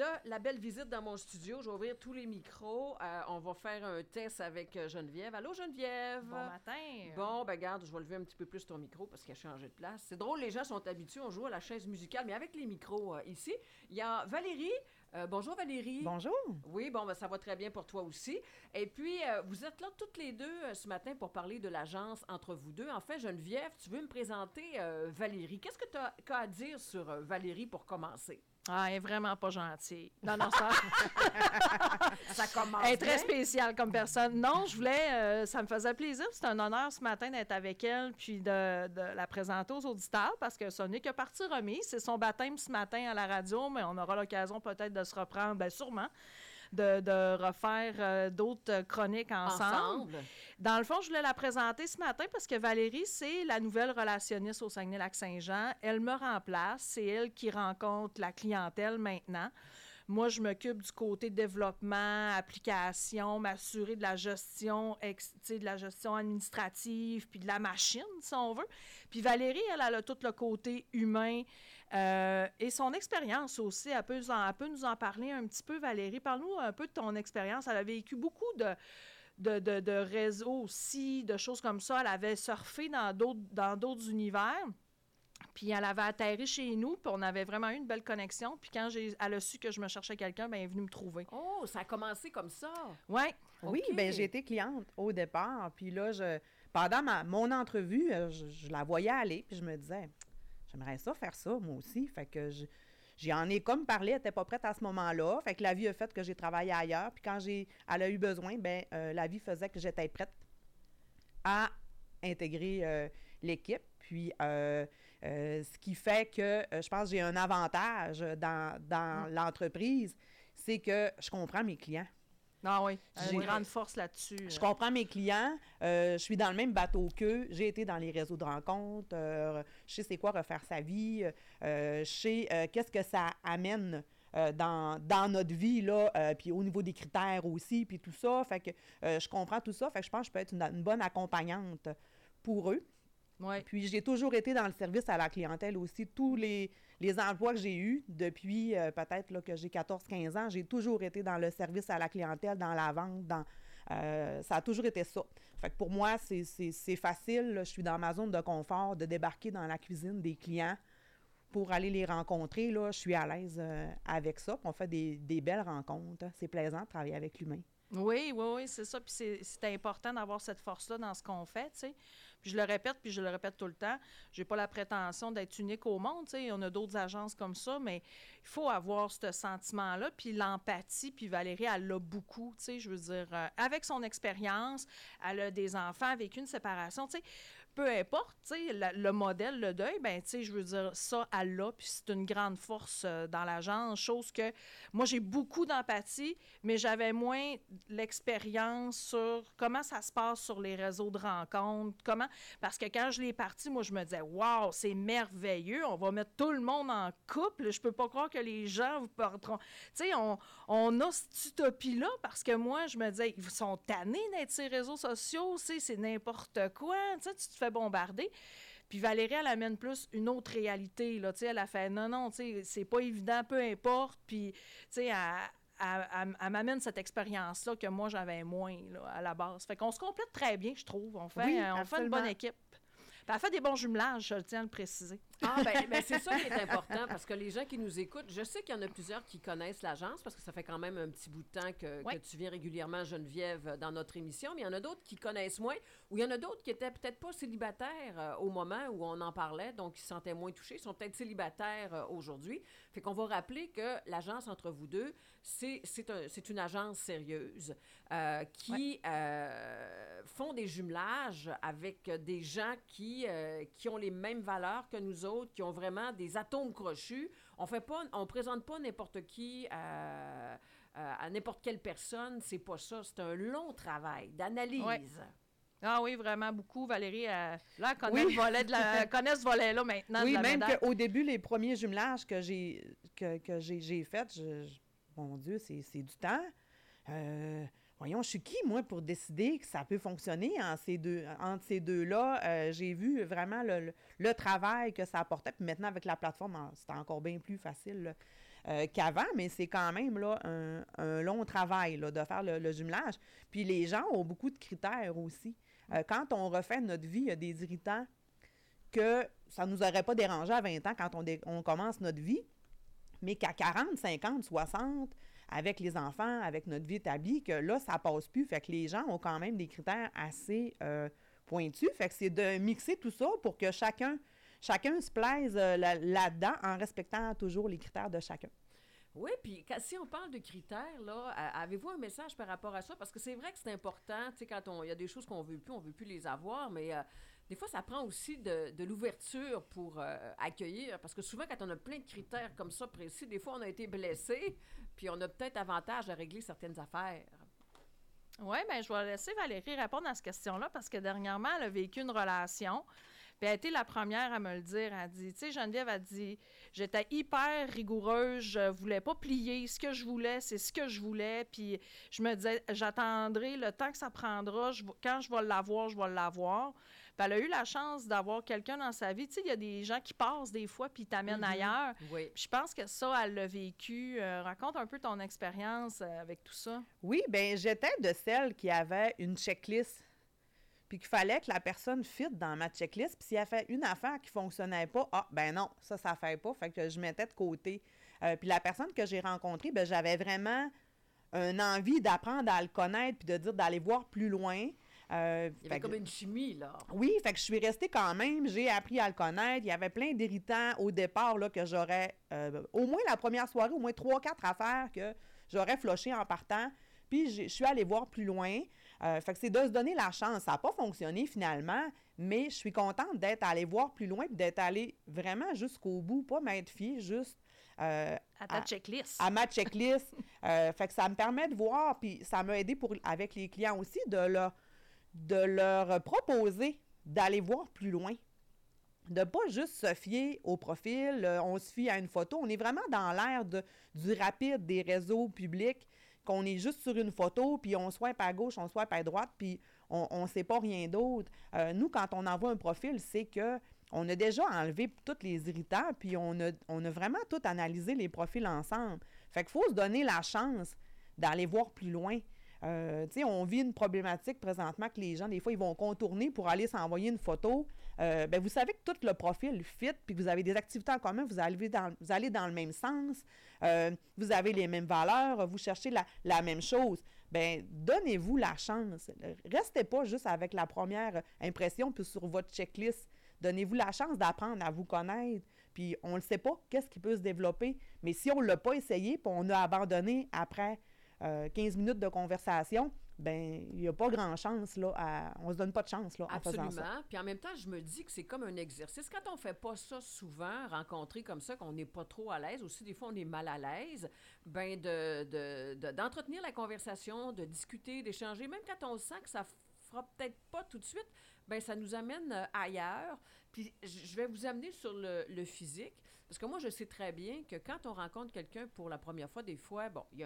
de la belle visite dans mon studio. Je vais ouvrir tous les micros. On va faire un test avec Geneviève. Allô, Geneviève? Bon matin. Bon, ben garde, je vais lever un petit peu plus ton micro parce qu'il a changé de place. C'est drôle, les gens sont habitués, on joue à la chaise musicale, mais avec les micros ici. Il y a Valérie. Bonjour, Valérie. Bonjour. Oui, bon, ben, ça va très bien pour toi aussi. Et puis, vous êtes là toutes les deux ce matin pour parler de l'agence entre vous deux. En fait, Geneviève, tu veux me présenter Valérie. Qu'est-ce que tu as à dire sur Valérie pour commencer? Ah, elle est vraiment pas gentille. Non, ça... Ça commence Elle est très bien. spéciale comme personne. Non, je voulais... ça me faisait plaisir. C'est un honneur ce matin d'être avec elle puis de la présenter aux auditeurs parce que ce n'est que partie remise. C'est son baptême ce matin à la radio, mais on aura l'occasion peut-être de se reprendre, bien sûrement, de refaire d'autres chroniques ensemble. Dans le fond, je voulais la présenter ce matin parce que Valérie, c'est la nouvelle relationniste au Saguenay-Lac-Saint-Jean. Elle me remplace. C'est elle qui rencontre la clientèle maintenant. Moi, je m'occupe du côté développement, application, m'assurer de la gestion, de la gestion administrative, puis de la machine, si on veut. Puis Valérie, elle a tout le côté humain et son expérience aussi. Elle peut nous en parler un petit peu, Valérie. Parle-nous un peu de ton expérience. Elle a vécu beaucoup de réseaux aussi, de choses comme ça. Elle avait surfé dans d'autres univers. Puis elle avait atterri chez nous, puis on avait vraiment eu une belle connexion. Puis quand elle a su que je me cherchais quelqu'un, bien, elle est venue me trouver. Oh, ça a commencé comme ça. Ouais. Oui, OK. bien, j'ai été cliente au départ. Puis là, pendant mon entrevue, je la voyais aller, puis je me disais, j'aimerais ça faire ça, moi aussi. Fait que j'en ai comme parlé, elle n'était pas prête à ce moment-là. Fait que la vie a fait que j'ai travaillé ailleurs. Puis quand elle a eu besoin, bien, la vie faisait que j'étais prête à intégrer l'équipe. Puis, ce qui fait que je pense que j'ai un avantage dans l'entreprise, c'est que je comprends mes clients. Ah oui, elle a J'ai- une grande force là-dessus. Je comprends mes clients. Je suis dans le même bateau qu'eux. J'ai été dans les réseaux de rencontres. Je sais c'est quoi refaire sa vie. Je sais qu'est-ce que ça amène dans notre vie, là, puis au niveau des critères aussi, puis tout ça. Fait que je comprends tout ça. Fait que je pense que je peux être une bonne accompagnante pour eux. Oui. Puis j'ai toujours été dans le service à la clientèle aussi. Tous les emplois que j'ai eus depuis peut-être là, que j'ai 14-15 ans, j'ai toujours été dans le service à la clientèle, dans la vente, ça a toujours été ça. Fait que pour moi, c'est facile. Là, je suis dans ma zone de confort de débarquer dans la cuisine des clients pour aller les rencontrer. Là, je suis à l'aise avec ça. Puis on fait des belles rencontres. C'est plaisant de travailler avec l'humain. Oui, c'est ça. Puis c'est important d'avoir cette force-là dans ce qu'on fait, tu sais. Puis je le répète tout le temps. J'ai pas la prétention d'être unique au monde, tu sais. On a d'autres agences comme ça, mais il faut avoir ce sentiment-là, puis l'empathie. Puis Valérie, elle l'a beaucoup, tu sais. Je veux dire, avec son expérience, elle a des enfants, vécu une séparation, tu sais. Peu importe, tu sais, le modèle, le deuil, ben tu sais, je veux dire, ça, elle l'a, puis c'est une grande force dans l'agence, chose que moi, j'ai beaucoup d'empathie, mais j'avais moins l'expérience sur comment ça se passe sur les réseaux de rencontres, parce que quand je l'ai parti, moi, je me disais, waouh, c'est merveilleux, on va mettre tout le monde en couple, je peux pas croire que les gens vous porteront. Tu sais, on a cette utopie-là, parce que moi, je me disais, ils sont tannés d'être ces réseaux sociaux, tu sais, c'est n'importe quoi, tu sais, tu te fais bombarder. Puis Valérie, elle amène plus une autre réalité, là, tu sais, elle a fait, non, tu sais, c'est pas évident, peu importe, puis, tu sais, elle m'amène cette expérience-là que moi, j'avais moins là, à la base. Fait qu'on se complète très bien, je trouve. On fait une bonne équipe. Puis elle fait des bons jumelages, je tiens à le préciser. Ah, ben c'est ça qui est important, parce que les gens qui nous écoutent, je sais qu'il y en a plusieurs qui connaissent l'agence, parce que ça fait quand même un petit bout de temps que tu viens régulièrement, Geneviève, dans notre émission, mais il y en a d'autres qui connaissent moins, ou il y en a d'autres qui étaient peut-être pas célibataires au moment où on en parlait, donc ils se sentaient moins touchés, ils sont peut-être célibataires aujourd'hui. Fait qu'on va rappeler que l'agence entre vous deux, c'est une agence sérieuse qui font des jumelages avec des gens qui ont les mêmes valeurs que nous autres, qui ont vraiment des atomes crochus. On présente pas n'importe qui à n'importe quelle personne. C'est pas ça. C'est un long travail d'analyse. Ouais. Ah oui, vraiment beaucoup. Valérie, là, elle connaît, connaît ce volet-là maintenant. Oui, de la même médaille. qu'au début, les premiers jumelages que j'ai faits, mon Dieu, c'est du temps. Voyons, je suis qui, moi, pour décider que ça peut fonctionner entre ces deux-là? J'ai vu vraiment le travail que ça apportait. Puis maintenant, avec la plateforme, c'est encore bien plus facile qu'avant, mais c'est quand même là, un long travail là, de faire le jumelage. Puis les gens ont beaucoup de critères aussi. Quand on refait notre vie, il y a des irritants que ça ne nous aurait pas dérangé à 20 ans quand on commence notre vie, mais qu'à 40, 50, 60, avec les enfants, avec notre vie établie, que là, ça passe plus. Fait que les gens ont quand même des critères assez pointus. Fait que c'est de mixer tout ça pour que chacun se plaise là-dedans en respectant toujours les critères de chacun. Oui, puis si on parle de critères, là, avez-vous un message par rapport à ça? Parce que c'est vrai que c'est important, tu sais, quand il y a des choses qu'on veut plus les avoir, mais des fois, ça prend aussi de l'ouverture pour accueillir, parce que souvent, quand on a plein de critères comme ça précis, des fois, on a été blessé, puis on a peut-être avantage à régler certaines affaires. Oui, bien, je vais laisser Valérie répondre à cette question-là, parce que dernièrement, elle a vécu une relation. Puis elle a été la première à me le dire. Elle dit, tu sais, Geneviève a dit, j'étais hyper rigoureuse, je voulais pas plier. Ce que je voulais, c'est ce que je voulais. Puis je me disais, j'attendrai le temps que ça prendra. Quand je vais l'avoir, je vais l'avoir. Puis elle a eu la chance d'avoir quelqu'un dans sa vie. Tu sais, il y a des gens qui passent des fois puis ils t'amènent ailleurs. Oui. Puis je pense que ça, elle l'a vécu. Raconte un peu ton expérience avec tout ça. Oui, bien, j'étais de celles qui avaient une checklist. Puis qu'il fallait que la personne fit dans ma checklist. Puis s'il y avait une affaire qui ne fonctionnait pas, ben non, ça ne fait pas. Fait que je mettais de côté. Puis la personne que j'ai rencontrée, ben j'avais vraiment une envie d'apprendre à le connaître puis de dire d'aller voir plus loin. Il y avait comme une chimie, là. Oui, fait que je suis restée quand même. J'ai appris à le connaître. Il y avait plein d'irritants au départ là, que j'aurais, au moins la première soirée, au moins 3-4 affaires que j'aurais floché en partant. Puis je suis allée voir plus loin. Fait que c'est de se donner la chance. Ça n'a pas fonctionné finalement, mais je suis contente d'être allée voir plus loin et d'être allée vraiment jusqu'au bout, pas m'être fiée juste à ta checklist. À ma checklist. Fait que ça me permet de voir, puis ça m'a aidé avec les clients aussi, de leur proposer d'aller voir plus loin. De ne pas juste se fier au profil, on se fie à une photo. On est vraiment dans l'ère du rapide des réseaux publics, qu'on est juste sur une photo, puis on swipe à gauche, on swipe à droite, puis on ne sait pas rien d'autre. Nous, quand on envoie un profil, c'est que on a déjà enlevé tous les irritants, puis on a vraiment tout analysé les profils ensemble. Fait qu'il faut se donner la chance d'aller voir plus loin. Tu sais, on vit une problématique présentement que les gens, des fois, ils vont contourner pour aller s'envoyer une photo. Ben, vous savez que tout le profil fit, puis que vous avez des activités en commun, vous allez dans le même sens, vous avez les mêmes valeurs, vous cherchez la même chose. Bien, donnez-vous la chance. Restez pas juste avec la première impression puis sur votre checklist. Donnez-vous la chance d'apprendre à vous connaître. Puis on ne sait pas qu'est-ce qui peut se développer. Mais si on ne l'a pas essayé puis on a abandonné après 15 minutes de conversation, ben il n'y a pas grand chance, là, on se donne pas de chance, là, en faisant ça. Absolument. Puis en même temps, je me dis que c'est comme un exercice. Quand on fait pas ça souvent, rencontrer comme ça, qu'on n'est pas trop à l'aise, aussi des fois on est mal à l'aise, ben d'entretenir la conversation, de discuter, d'échanger, même quand on sent que ça fera peut-être pas tout de suite, ben ça nous amène ailleurs. Puis je vais vous amener sur le physique. Parce que moi, je sais très bien que quand on rencontre quelqu'un pour la première fois, des fois, bon, il y a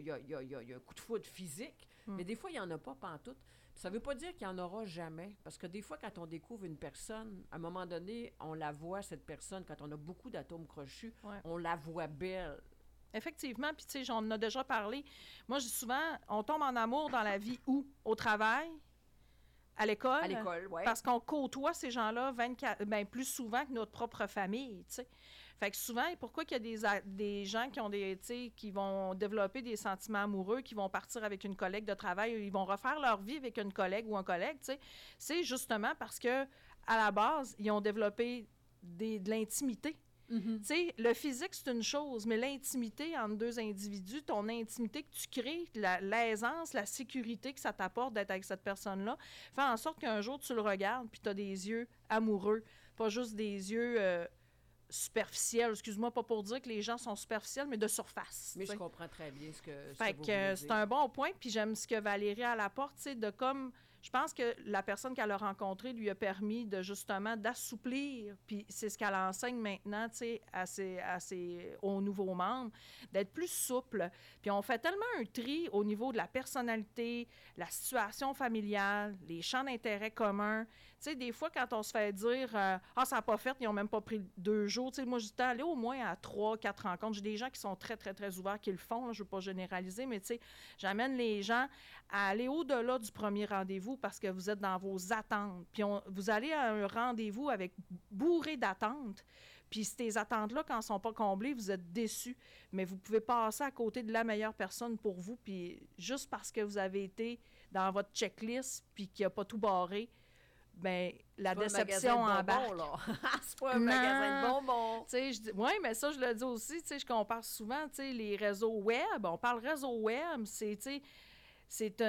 un coup de foudre physique, mais des fois, il n'y en a pas pantoute. Ça ne veut pas dire qu'il n'y en aura jamais. Parce que des fois, quand on découvre une personne, à un moment donné, on la voit, cette personne, quand on a beaucoup d'atomes crochus, on la voit belle. Effectivement, puis tu sais, on en a déjà parlé. Moi, je dis souvent, on tombe en amour dans la vie où? Au travail? À l'école? À l'école, oui. Parce qu'on côtoie ces gens-là plus souvent que notre propre famille, tu sais. Fait que souvent, pourquoi qu'il y a des gens qui ont qui vont développer des sentiments amoureux, qui vont partir avec une collègue de travail, ils vont refaire leur vie avec une collègue ou un collègue, tu sais, c'est justement parce que à la base, ils ont développé de l'intimité. Mm-hmm. Tu sais, le physique, c'est une chose, mais l'intimité entre deux individus, ton intimité que tu crées, l'aisance, la sécurité que ça t'apporte d'être avec cette personne-là, fait en sorte qu'un jour, tu le regardes puis tu as des yeux amoureux, pas juste des yeux superficiels. Excuse-moi, pas pour dire que les gens sont superficiels, mais de surface. Mais je comprends très bien ce que vous voulez dire. C'est un bon point, puis j'aime ce que Valérie a à l'apporte, tu sais, de comme... Je pense que la personne qu'elle a rencontrée lui a permis de justement d'assouplir, puis c'est ce qu'elle enseigne maintenant, tu sais, aux nouveaux membres, d'être plus souple. Puis on fait tellement un tri au niveau de la personnalité, la situation familiale, les champs d'intérêt communs. sais, des fois, quand on se fait dire « Ah, ça n'a pas fait, ils n'ont même pas pris 2 jours. » Tu sais, moi, j'étais allée au moins à 3, 4 rencontres. J'ai des gens qui sont très, très, très ouverts, qui le font. Là, je ne veux pas généraliser, mais tu sais, j'amène les gens à aller au-delà du premier rendez-vous parce que vous êtes dans vos attentes. Puis vous allez à un rendez-vous avec bourré d'attentes. Puis ces attentes-là, quand elles ne sont pas comblées, vous êtes déçus. Mais vous pouvez passer à côté de la meilleure personne pour vous. Puis juste parce que vous avez été dans votre checklist puis qu'il n'y a pas tout barré, bien, la déception embarque. C'est pas un magasin de bonbons. Oui, mais ça, je le dis aussi. Je compare souvent les réseaux web. On parle réseau web, c'est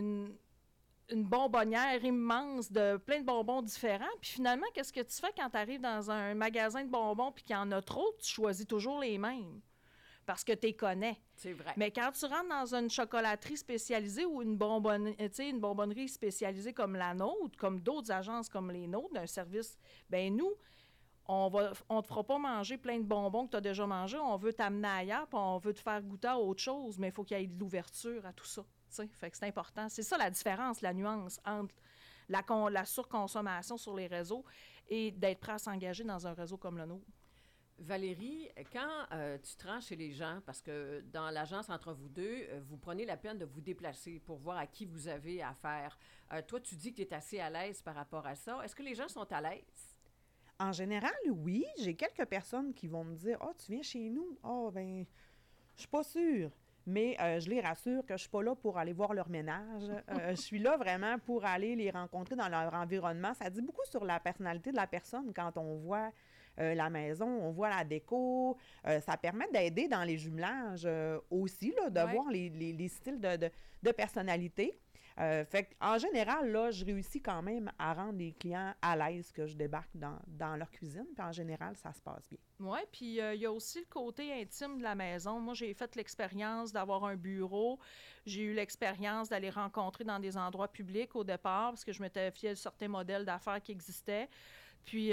une bonbonnière immense de plein de bonbons différents. Puis finalement, qu'est-ce que tu fais quand tu arrives dans un magasin de bonbons puis qu'il y en a trop? Tu choisis toujours les mêmes parce que tu les connais. C'est vrai. Mais quand tu rentres dans une chocolaterie spécialisée ou une bonbonnerie spécialisée comme la nôtre, comme d'autres agences comme les nôtres, d'un service, bien nous, on te fera pas manger plein de bonbons que tu as déjà mangés. On veut t'amener ailleurs puis on veut te faire goûter à autre chose, mais il faut qu'il y ait de l'ouverture à tout ça. Fait que c'est important. C'est ça la différence, la nuance entre la surconsommation sur les réseaux et d'être prêt à s'engager dans un réseau comme le nôtre. Valérie, quand tu te rends chez les gens, parce que dans l'agence Entre vous deux, vous prenez la peine de vous déplacer pour voir à qui vous avez affaire. Toi, tu dis que tu es assez à l'aise par rapport à ça. Est-ce que les gens sont à l'aise? En général, oui. J'ai quelques personnes qui vont me dire « Ah, tu viens chez nous? Ah, ben, je suis pas sûre. » Mais je les rassure que je ne suis pas là pour aller voir leur ménage. Je suis là vraiment pour aller les rencontrer dans leur environnement. Ça dit beaucoup sur la personnalité de la personne quand on voit la maison, on voit la déco. Ça permet d'aider dans les jumelages aussi, là, de voir les styles de personnalité. Fait qu'en général, là, je réussis quand même à rendre les clients à l'aise que je débarque dans leur cuisine. Puis en général, ça se passe bien. Oui, puis il y a aussi le côté intime de la maison. Moi, j'ai fait l'expérience d'avoir un bureau. J'ai eu l'expérience d'aller rencontrer dans des endroits publics au départ parce que je m'étais fiée de certains modèles d'affaires qui existaient. Puis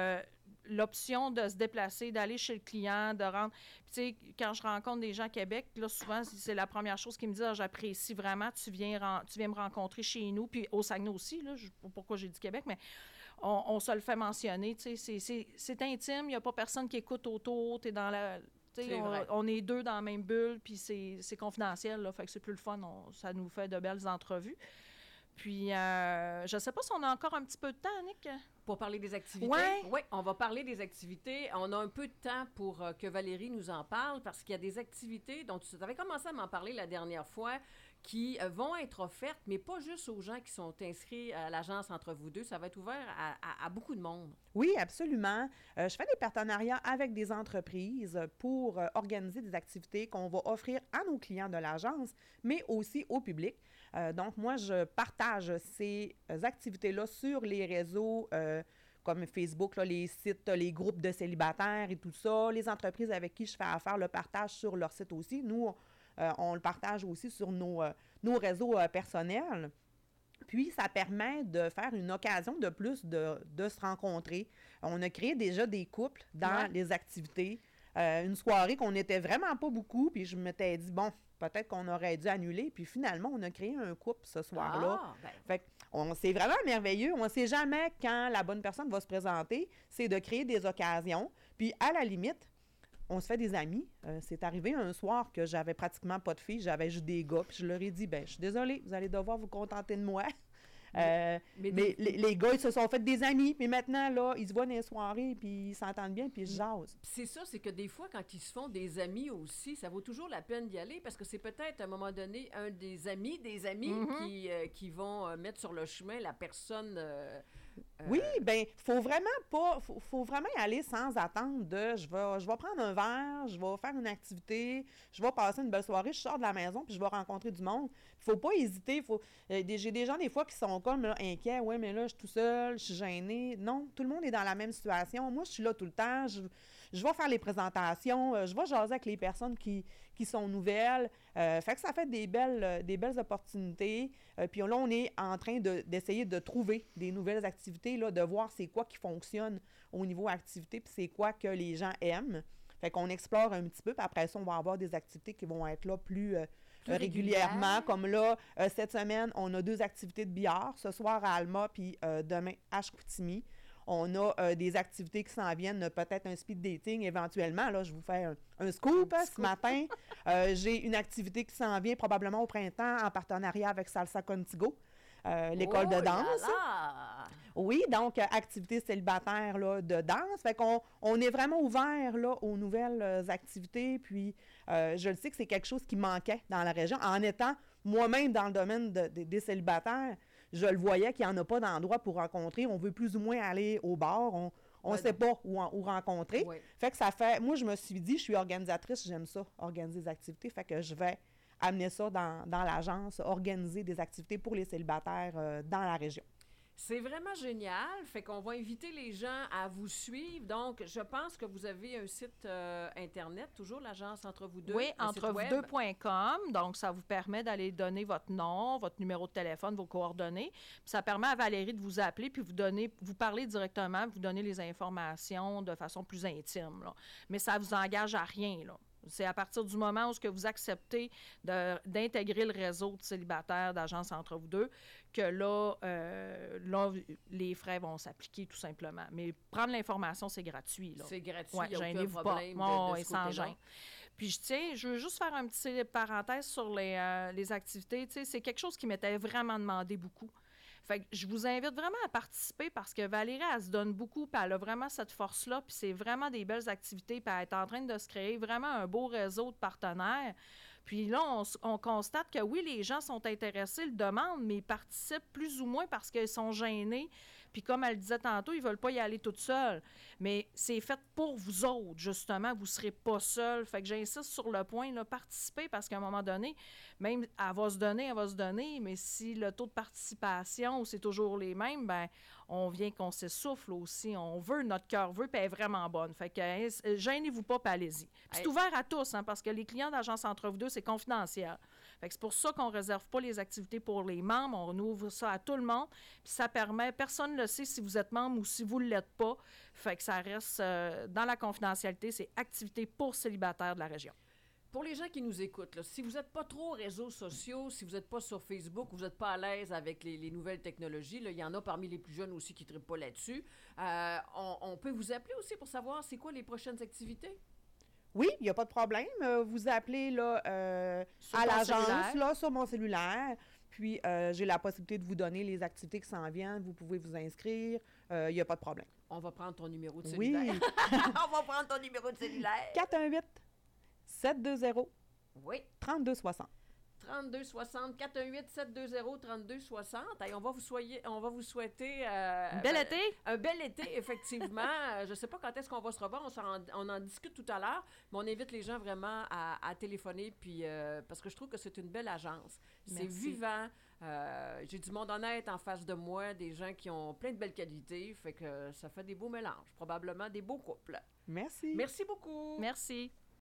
l'option de se déplacer, d'aller chez le client, de rendre... Puis tu sais, quand je rencontre des gens à Québec, là, souvent, c'est la première chose qu'ils me disent, « Ah, j'apprécie vraiment, tu viens me rencontrer chez nous. » Puis au Saguenay aussi, là, pourquoi j'ai dit Québec, mais on se le fait mentionner, tu sais, c'est intime, il n'y a pas personne qui écoute autour, tu es dans la... On est deux dans la même bulle, puis c'est confidentiel, là, fait que c'est plus le fun, ça nous fait de belles entrevues. Puis, je ne sais pas si on a encore un petit peu de temps, Annick. Pour parler des activités? Oui, on va parler des activités. On a un peu de temps pour que Valérie nous en parle parce qu'il y a des activités dont tu avais commencé à m'en parler la dernière fois qui vont être offertes, mais pas juste aux gens qui sont inscrits à l'agence Entre vous deux. Ça va être ouvert à beaucoup de monde. Oui, absolument. Je fais des partenariats avec des entreprises pour organiser des activités qu'on va offrir à nos clients de l'agence, mais aussi au public. Donc, moi, je partage ces activités-là sur les réseaux comme Facebook, là, les sites, les groupes de célibataires et tout ça. Les entreprises avec qui je fais affaire le partagent sur leur site aussi. Nous, on le partage aussi sur nos réseaux personnels. Puis, ça permet de faire une occasion de plus de se rencontrer. On a créé déjà des couples dans les activités. Une soirée qu'on n'était vraiment pas beaucoup, puis je m'étais dit, bon, peut-être qu'on aurait dû annuler. Puis finalement, on a créé un couple ce soir-là. Fait que c'est vraiment merveilleux. On ne sait jamais quand la bonne personne va se présenter. C'est de créer des occasions. Puis à la limite, on se fait des amis. C'est arrivé un soir que j'avais pratiquement pas de filles, j'avais juste des gars. Puis je leur ai dit, ben je suis désolée, vous allez devoir vous contenter de moi. Mais les gars, ils se sont fait des amis, puis maintenant, là, ils se voient dans les soirées, puis ils s'entendent bien, puis ils se jasent. C'est ça, c'est que des fois, quand ils se font des amis aussi, ça vaut toujours la peine d'y aller, parce que c'est peut-être, à un moment donné, un des amis qui vont mettre sur le chemin la personne... Oui, bien, faut vraiment y aller sans attendre de je vais prendre un verre, je vais faire une activité, je vais passer une belle soirée, je sors de la maison puis je vais rencontrer du monde. Faut pas hésiter. J'ai des gens des fois qui sont comme là, inquiets, ouais, mais là, je suis tout seul, je suis gênée. Non, tout le monde est dans la même situation. Moi, je suis là tout le temps. Je vais faire les présentations, je vais jaser avec les personnes qui sont nouvelles. Fait que ça fait des belles opportunités. Puis là, on est en train d'essayer de trouver des nouvelles activités, là, de voir c'est quoi qui fonctionne au niveau activité, puis c'est quoi que les gens aiment. Fait qu'on explore un petit peu, puis après ça, on va avoir des activités qui vont être là plus régulièrement. Comme là, cette semaine, on a 2 activités de billard, ce soir à Alma, puis demain à Chicoutimi. On a des activités qui s'en viennent, peut-être un speed dating éventuellement. Là, je vous fais un scoop ce matin. J'ai une activité qui s'en vient probablement au printemps en partenariat avec Salsa Contigo, l'école de danse. Là là! Oui, donc activité célibataire là, de danse. Fait qu'on est vraiment ouvert là, aux nouvelles activités. Puis je le sais que c'est quelque chose qui manquait dans la région. En étant moi-même dans le domaine des célibataires, je le voyais qu'il n'y en a pas d'endroit pour rencontrer. On veut plus ou moins aller au bar. On ne sait pas où rencontrer. Oui. Fait que ça fait... Moi, je me suis dit, je suis organisatrice, j'aime ça, organiser des activités. Fait que je vais amener ça dans l'agence, organiser des activités pour les célibataires dans la région. C'est vraiment génial. Fait qu'on va inviter les gens à vous suivre. Donc, je pense que vous avez un site Internet, toujours l'agence Entre vous deux. Oui, entrevous2.com. Donc, ça vous permet d'aller donner votre nom, votre numéro de téléphone, vos coordonnées. Puis ça permet à Valérie de vous appeler puis vous parler directement, vous donner les informations de façon plus intime, là. Mais ça ne vous engage à rien, là. C'est à partir du moment où ce que vous acceptez d'intégrer le réseau de célibataires d'agence Entre vous deux que là, les frais vont s'appliquer tout simplement. Mais prendre l'information, c'est gratuit. Là. C'est gratuit, ouais, il n'y a aucun gênez-vous problème pas. de ce sans côté-là. gêne. Puis je veux juste faire un petit parenthèse sur les activités. Tu sais, c'est quelque chose qui m'était vraiment demandé beaucoup. Fait que je vous invite vraiment à participer parce que Valérie, elle se donne beaucoup, puis elle a vraiment cette force-là, puis c'est vraiment des belles activités, puis elle est en train de se créer vraiment un beau réseau de partenaires. Puis là, on constate que oui, les gens sont intéressés, le demandent, mais ils participent plus ou moins parce qu'ils sont gênés. Puis comme elle disait tantôt, ils ne veulent pas y aller toutes seules. Mais c'est fait pour vous autres, justement. Vous ne serez pas seuls. Fait que j'insiste sur le point, là, participer parce qu'à un moment donné, même elle va se donner, mais si le taux de participation, c'est toujours les mêmes, ben on vient qu'on s'essouffle aussi. On veut, notre cœur veut, puis elle est vraiment bonne. Fait que gênez-vous pas, puis allez-y. Puis c'est ouvert à tous, hein, parce que les clients d'Agence Entre vous deux, c'est confidentiel. Fait que c'est pour ça qu'on ne réserve pas les activités pour les membres. On ouvre ça à tout le monde. Puis ça permet, personne ne le sait si vous êtes membre ou si vous ne l'êtes pas. Fait que ça reste dans la confidentialité. C'est activités pour célibataires de la région. Pour les gens qui nous écoutent, là, si vous n'êtes pas trop réseaux sociaux, si vous n'êtes pas sur Facebook, vous n'êtes pas à l'aise avec les nouvelles technologies, là, il y en a parmi les plus jeunes aussi qui ne trippent pas là-dessus. On peut vous appeler aussi pour savoir c'est quoi les prochaines activités? Oui, il n'y a pas de problème. Vous appelez là, à l'agence là, sur mon cellulaire. Puis, j'ai la possibilité de vous donner les activités qui s'en viennent. Vous pouvez vous inscrire. Il n'y a pas de problème. On va prendre ton numéro de cellulaire. Oui. On va prendre ton numéro de cellulaire. 418-720-3260. Oui. 3260. 3260, 418-720-3260. Hey, on va vous souhaiter... Bel été? Un bel été, effectivement. Je ne sais pas quand est-ce qu'on va se revoir. On en discute tout à l'heure, mais on invite les gens vraiment à téléphoner, puis, parce que je trouve que c'est une belle agence. C'est Merci. vivant. J'ai du monde honnête en face de moi, des gens qui ont plein de belles qualités, fait que ça fait des beaux mélanges, probablement des beaux couples. Merci. Merci beaucoup. Merci.